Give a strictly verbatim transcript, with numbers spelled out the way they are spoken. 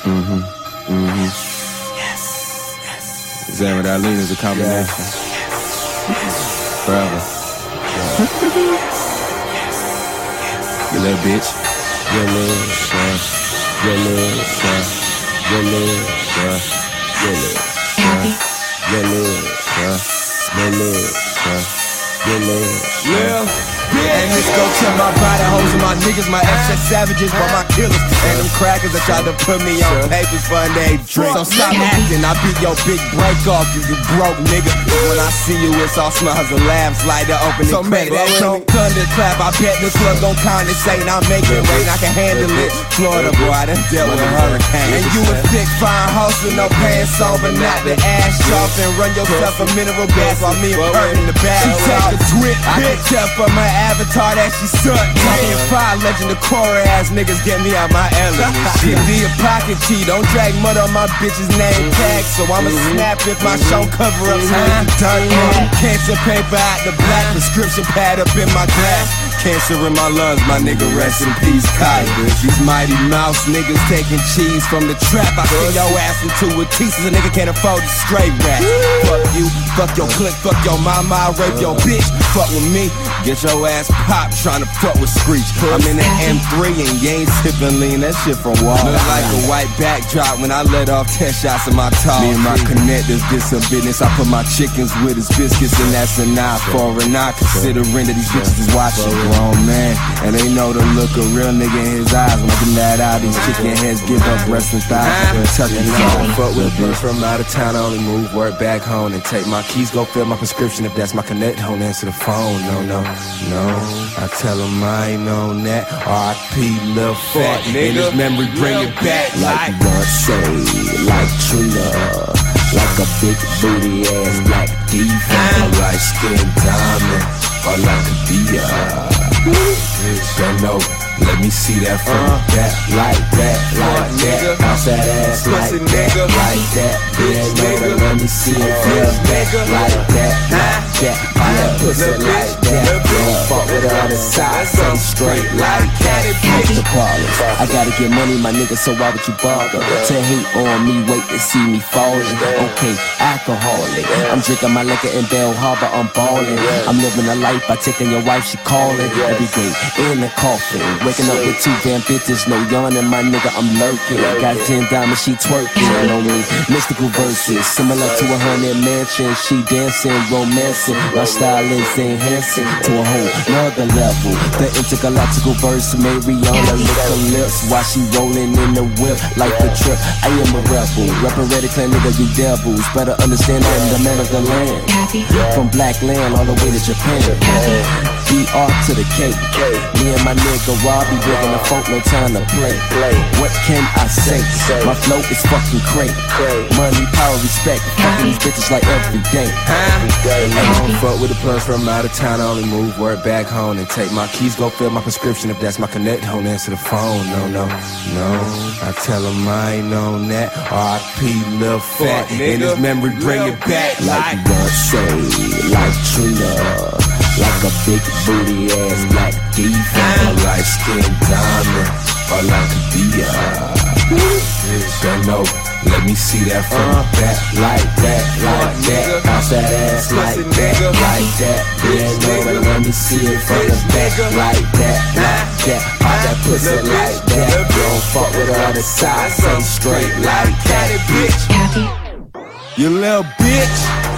Mm-hmm. Mm-hmm. Yes. Yes. Zane with Eileen is a combination. Yes. Forever. You little bitch. You little son. You little son. You little son. You little son. You little son. You little son. You little son. Yeah. And this go to my body hoes and my niggas, my excess savages, but my killers and them crackers that tried to put me on papers for a day drink. So stop acting, I beat your big break off you, you broke nigga. When I see you, it's all smiles and laughs like the opening so credit. That don't thunderclap, I bet the club gon' condensate. I'll make it rain, I can handle it. Florida boy, I done dealt with a hurricane. And you a thick, fine host with no pants on, but not the ass off and run yourself a mineral gas while me and Kurt in the back. She take a twit, I can tell from my avatar that she suck. Talking fire, legend of Corey ass niggas get me out my element. She be a pocket T, don't drag mud on my bitch's name tag. So I'ma snap if my show cover up time. Cancer paper out the black, prescription pad up in my glass. Cancer in my lungs, my nigga, rest in peace, Kai. These mighty mouse niggas taking cheese from the trap. I see your ass into a teeth, a nigga can't afford to straight rap. Fuck you, fuck your clique, fuck your mama, I rape your bitch. Fuck with me, get your ass popped tryna fuck with Screech. I'm in the M three and you ain't sippin' lean, that shit from Wall. Look like a white backdrop when I let off ten shots of my tall. Me and my connectors did some business. I put my chickens with his biscuits and that's an eye for an eye. Considering that these bitches is watching. Grown man, and they know the look of real nigga in his eyes. Looking that out, these chicken heads give up breasts and thighs. Tucking on, fuck with bitch from out of town. I only move work back home and take my keys, go fill my prescription. If that's my connect, don't answer the phone. No, no, no. I tell him I ain't on that. R I P Lil Fat. In his memory, bring it back. Like Beyonce, like Trina, like a big booty ass black diva. I'm like skin diamond, or like a Dia. Bend over, let me see that from uh, that, like that, like that. Bounce that ass like that, nigga. Like that. Bend over, let me see it from that, like that, like that. Pop that pussy like that. Don't fuck with the other side, some straight like that. The problem, I gotta get money, my nigga, so why would you bother? To hate on me, wait to see me falling. Okay, alcoholic, I'm drinking my liquor in Bell Harbor, I'm ballin'. I'm living a life by taking your wife, she callin'. Every day in the coffin, waking up with two damn bitches, no yawning, my nigga, I'm lurking. Got ten diamonds, she twerking on me. Mystical verses, similar to a haunted mansion. She dancing, romancing, my style is enhancing to a whole nother level. The intergalactical verse, Mariana lick her lips while she rolling in the whip like the trip. I am a rebel, rapping ready, clan nigga, you devils. Better understand I'm the man of the land. From black land all the way to Japan. B R to the K. Me and my nigga Robbie bringing the funk, no time to play. What can I say? My flow is fucking crazy. Money, power, respect. Fucking these bitches like every day. I don't fuck with the plugs from out of town. I only move work back home and take my keys, go fill my prescription. If that's my connect, don't answer the phone. No, no, no. I tell him I ain't on that. R I P Lil Fat. In his memory, bring it back. Like Beyonce, like Trina, like a big booty ass black diva. I'm like skin diamond, or like a Dia. Bend over, let me see that from uh, that, like that, like that. Bounce that ass like that, like that. Bend over, let me see it from the back, like that, like that. Pop that pussy like that. Don't fuck with the other side, say straight like that, bitch. You little bitch.